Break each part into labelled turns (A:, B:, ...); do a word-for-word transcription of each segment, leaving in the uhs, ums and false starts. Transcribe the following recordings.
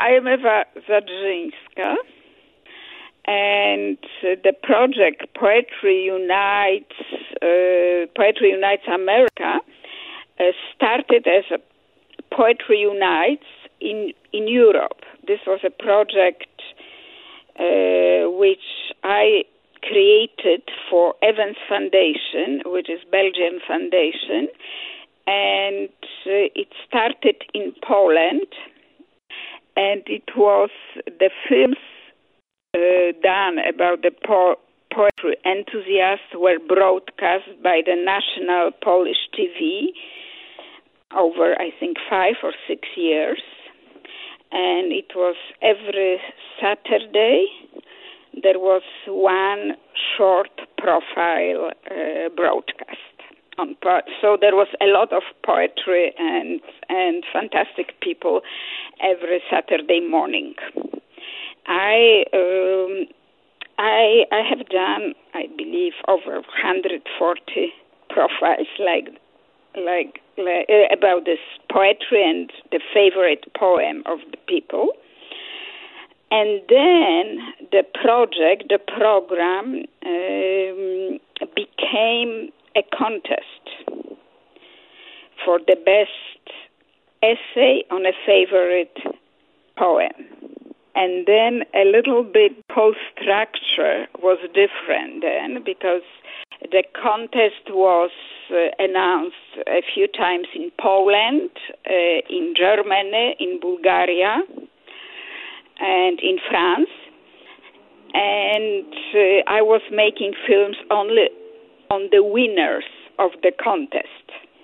A: I am Ewa Zadrzyńska, and uh, the project Poetry Unites, uh, Poetry Unites America uh, started as a Poetry Unites in, in Europe. This was a project uh, which I created for Evans Foundation, which is Belgian foundation, and uh, it started in Poland, and it was the films uh, done about the po- poetry enthusiasts were broadcast by the national Polish T V over, I think, five or six years, and it was every Saturday. There was one short profile uh, broadcast on po- so there was a lot of poetry and and fantastic people every Saturday morning. I um, I I have done, I believe, over one hundred forty profiles like like, like uh, about this poetry and the favorite poem of the people. And then the project, the program, um, became a contest for the best essay on a favorite poem. And then a little bit post-structure was different then, because the contest was uh, announced a few times in Poland, uh, in Germany, in Bulgaria, and in France, and uh, I was making films only on the winners of the contest.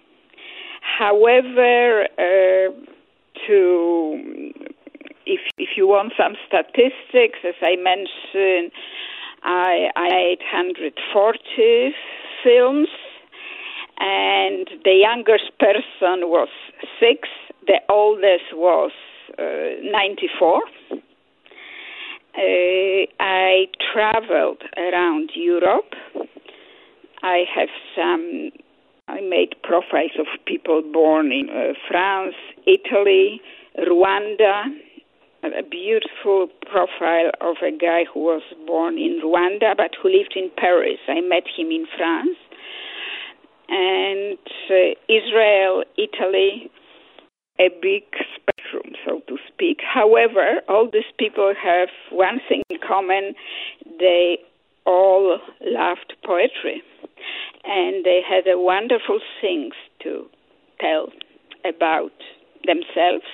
A: However, uh, to if if you want some statistics, as I mentioned, I, I made one hundred forty films, and the youngest person was six, the oldest was uh, ninety-four. Uh, I traveled around Europe. I have some, I made profiles of people born in uh, France, Italy, Rwanda, a beautiful profile of a guy who was born in Rwanda but who lived in Paris. I met him in France. And uh, Israel, Italy, a big spectrum, so to speak. However, all these people have one thing in common. They all loved poetry. And they had a wonderful things to tell about themselves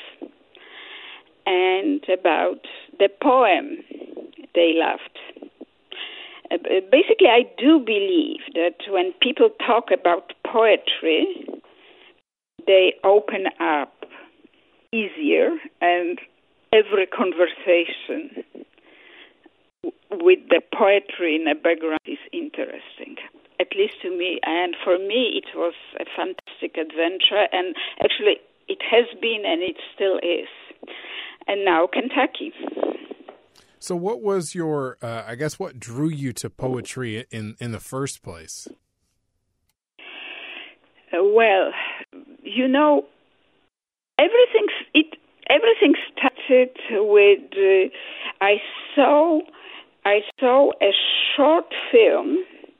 A: and about the poem they loved. Uh, basically, I do believe that when people talk about poetry, they open up easier, and every conversation with the poetry in the background is interesting, at least to me. And for me, it was a fantastic adventure, and actually it has been and it still is. And now Kentucky.
B: So what was your, uh, I guess, what drew you to poetry in, in the first place?
A: Uh, well, you know, everything it everything started with uh, I saw I saw a short film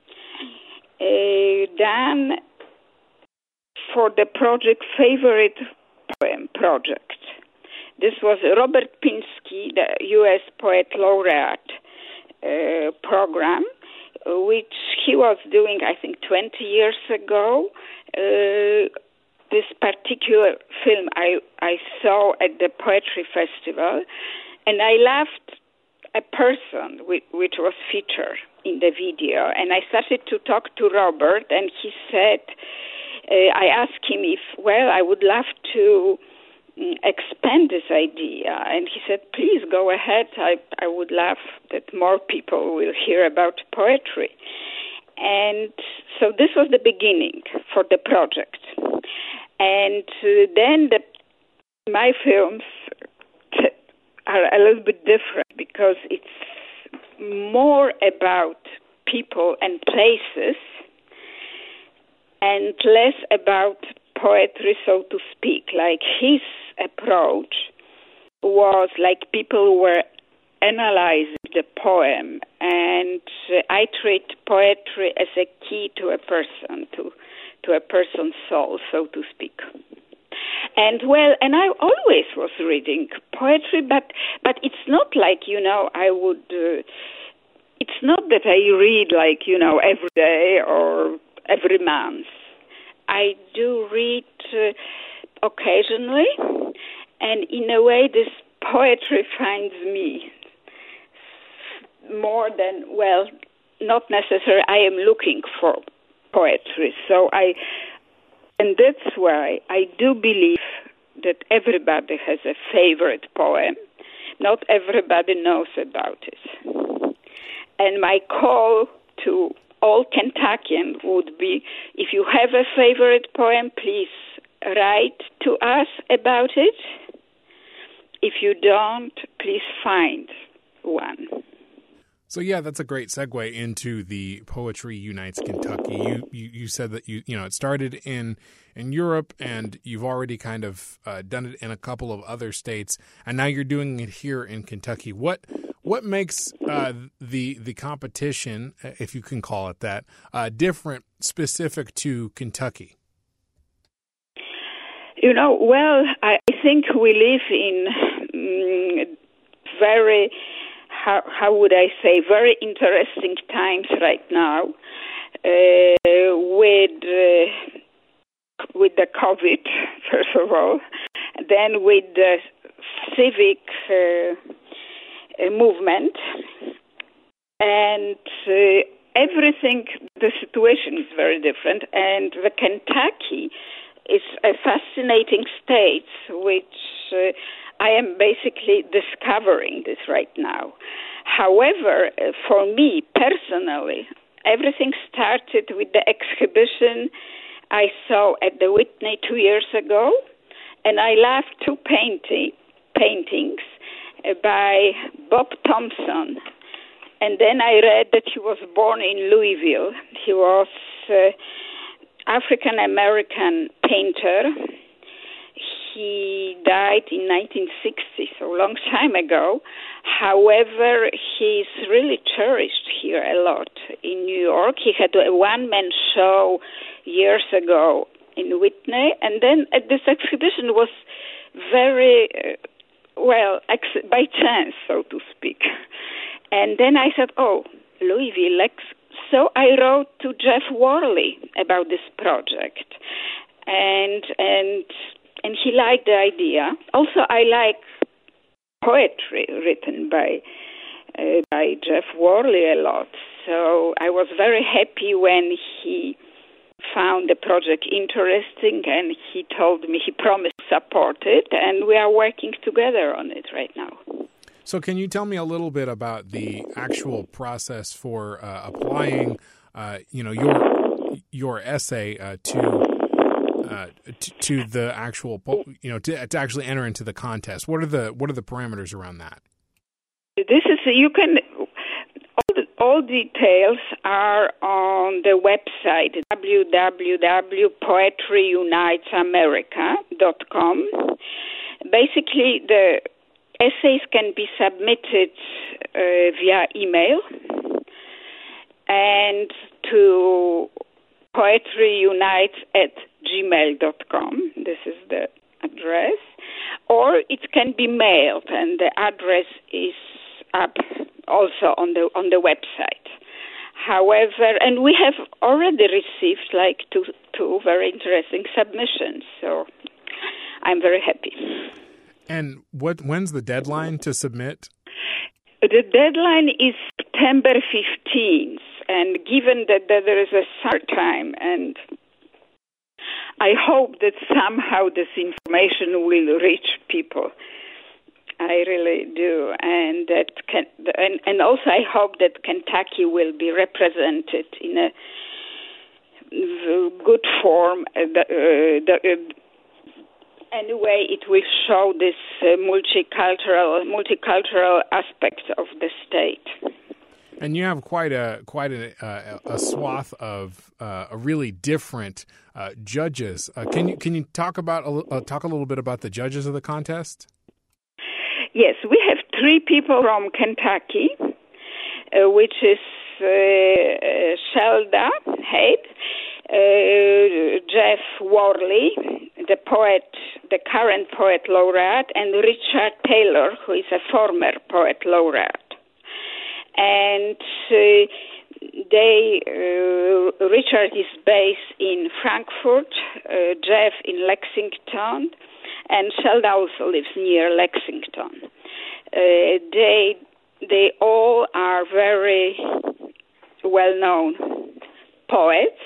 A: uh, done for the project Favorite Poem Project. This was Robert Pinsky, the U S Poet Laureate uh, program, which he was doing, I think, twenty years ago. Uh, this particular film I, I saw at the Poetry Festival, and I loved a person which, which was featured in the video. And I started to talk to Robert, and he said, uh, I asked him if, well, I would love to expand this idea. And he said, please go ahead. I, I would love that more people will hear about poetry. And so this was the beginning for the project. And uh, then the, my films t- are a little bit different because it's more about people and places and less about poetry, so to speak. Like his approach was like people were analyzing the poem, and uh, I treat poetry as a key to a person, to to a person's soul, so to speak. And well, and I always was reading poetry, but but it's not like, you know, I would. Uh, it's not that I read like, you know, every day or every month. I do read uh, occasionally, and in a way, this poetry finds me more than, well, not necessarily I am looking for poetry. So I, and that's why I do believe that everybody has a favorite poem. Not everybody knows about it. And my call to all Kentuckians would be, if you have a favorite poem, please write to us about it. If you don't, please find one.
B: So yeah, that's a great segue into the Poetry Unites Kentucky. You you, you said that you you know it started in in Europe, and you've already kind of uh, done it in a couple of other states, and now you're doing it here in Kentucky. What what makes uh, the the competition, if you can call it that, uh, different, specific to Kentucky?
A: You know, well, I think we live in um, very. How, how would I say, very interesting times right now uh, with uh, with the COVID, first of all, then with the civic uh, movement, and uh, everything, the situation is very different, and the Kentucky is a fascinating state, which uh, I am basically discovering this right now. However, for me personally, everything started with the exhibition I saw at the Whitney two years ago, and I loved two painting, paintings by Bob Thompson. And then I read that he was born in Louisville. He was an African-American painter. He died in nineteen sixty, so a long time ago. However, he's really cherished here a lot in New York. He had a one-man show years ago in Whitney, and then uh, this exhibition was very, uh, well, ex- by chance, so to speak. And then I said, oh, Louisville, like, so I wrote to Jeff Worley about this project, and and. And he liked the idea. Also, I like poetry written by uh, by Jeff Worley a lot. So I was very happy when he found the project interesting, and he told me he promised to support it, and we are working together on it right now.
B: So can you tell me a little bit about the actual process for uh, applying, uh, you know, your your essay uh, to Uh, to, to the actual, you know, to, to actually enter into the contest? What are the what are the parameters around that?
A: This is you can all, the, all details are on the website w w w dot poetry unites america dot com. Basically, the essays can be submitted uh, via email and to poetryunites at gmail dot com. This is the address. Or it can be mailed, and the address is up also on the on the website. However, and we have already received like two two very interesting submissions, so I'm very happy.
B: And what when's the deadline to submit?
A: The deadline is September fifteenth, and given that, that there is a start time, and I hope that somehow this information will reach people. I really do, and that can, and, and also I hope that Kentucky will be represented in a good form. Uh, the, uh, the, uh, anyway, it will show this uh, multicultural multicultural aspect of the state.
B: And you have quite a quite a, uh, a swath of uh, a really different uh, judges. Uh, can you can you talk about uh, talk a little bit about the judges of the contest?
A: Yes, we have three people from Kentucky, uh, which is uh, uh, Shelda Head, uh, Jeff Worley, the poet, the current poet laureate, and Richard Taylor, who is a former poet laureate. And uh, they, uh, Richard is based in Frankfurt, uh, Jeff in Lexington, and Shelda also lives near Lexington. Uh, they they all are very well-known poets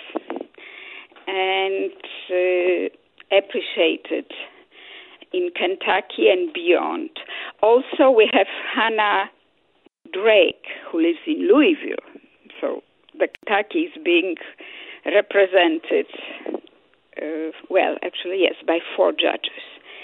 A: and uh, appreciated in Kentucky and beyond. Also, we have Hannah Drake, who lives in Louisville. So the Kentucky is being represented, uh, well, actually, yes, by four judges.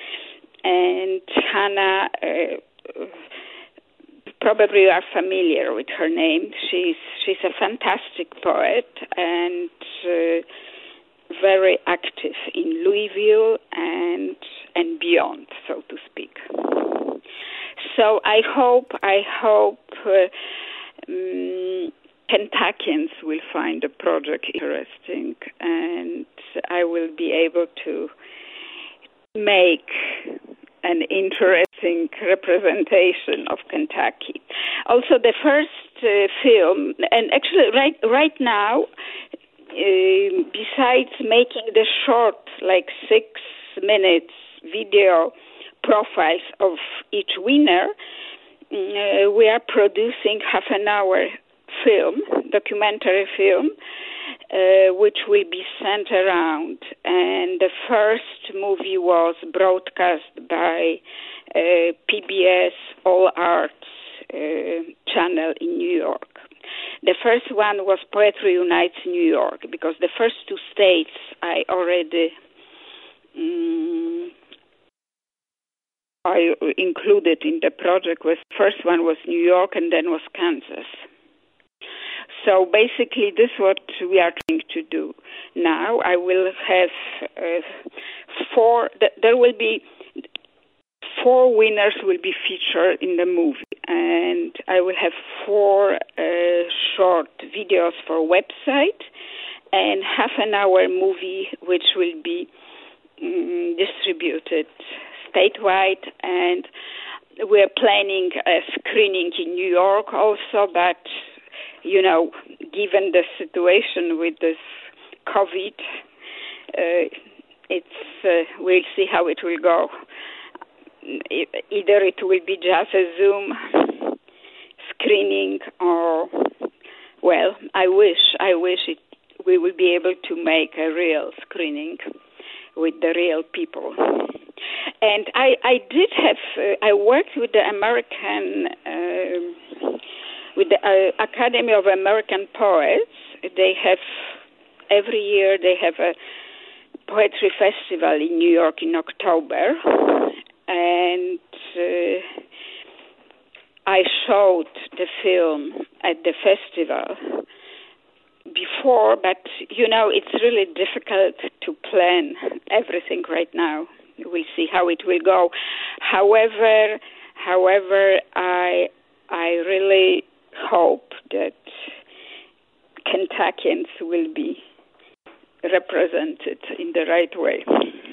A: And Hannah, uh, probably you are familiar with her name. She's she's a fantastic poet and uh, very active in Louisville and and beyond, so to speak. So I hope I hope uh, um, Kentuckians will find the project interesting, and I will be able to make an interesting representation of Kentucky. Also, the first uh, film, and actually right right now, uh, besides making the short, like six minutes video profiles of each winner, uh, we are producing half an hour film, documentary film, uh, which will be sent around. And the first movie was broadcast by uh, P B S All Arts uh, channel in New York. The first one was Poetry Unites New York, because the first two states I already um, I included in the project. Was first one was New York, and then was Kansas. So basically, this is what we are trying to do now. I will have uh, four. Th- there will be four winners will be featured in the movie, and I will have four uh, short videos for website and half an hour movie, which will be um, distributed statewide. And we are planning a screening in New York also, but you know, given the situation with this COVID, uh, it's uh, we'll see how it will go. Either it will be just a Zoom screening, or, well, I wish, I wish it, we will be able to make a real screening with the real people. And I, I did have, uh, I worked with the American, uh, with the uh, Academy of American Poets. They have, every year they have a poetry festival in New York in October. And uh, I showed the film at the festival before, but, you know, it's really difficult to plan everything right now. We'll see how it will go. However, however, I I really hope that Kentuckians will be represented in the right way.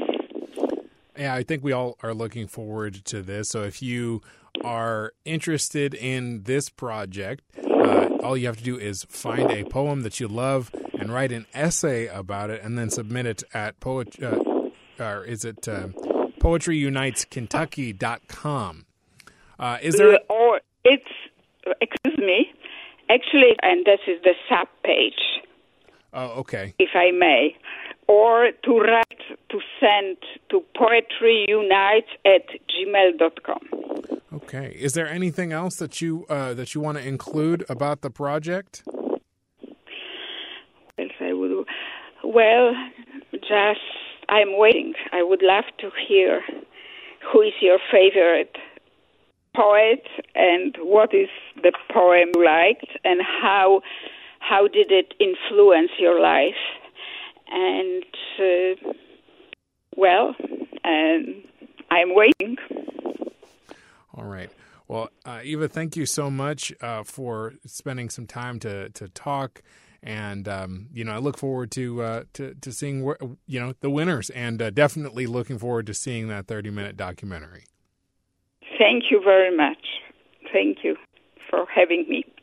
B: Yeah, I think we all are looking forward to this. So if you are interested in this project, uh, all you have to do is find a poem that you love and write an essay about it, and then submit it at poet. Uh, or is it uh, poetry unites kentucky dot com? Uh, is there?
A: Or it's excuse me, actually, and this is the sub page.
B: Oh, okay.
A: If I may. Or to write, to send to poetryunites at gmail dot com.
B: Okay. Is there anything else that you uh, that you want to include about the project?
A: Yes, I would. Well, just I'm waiting. I would love to hear who is your favorite poet and what is the poem you liked and how how did it influence your life. And, uh, well, um, I'm waiting.
B: All right. Well, uh, Eva, thank you so much uh, for spending some time to to talk. And, um, you know, I look forward to uh, to, to seeing, you know, the winners, and uh, definitely looking forward to seeing that thirty-minute documentary.
A: Thank you very much. Thank you for having me.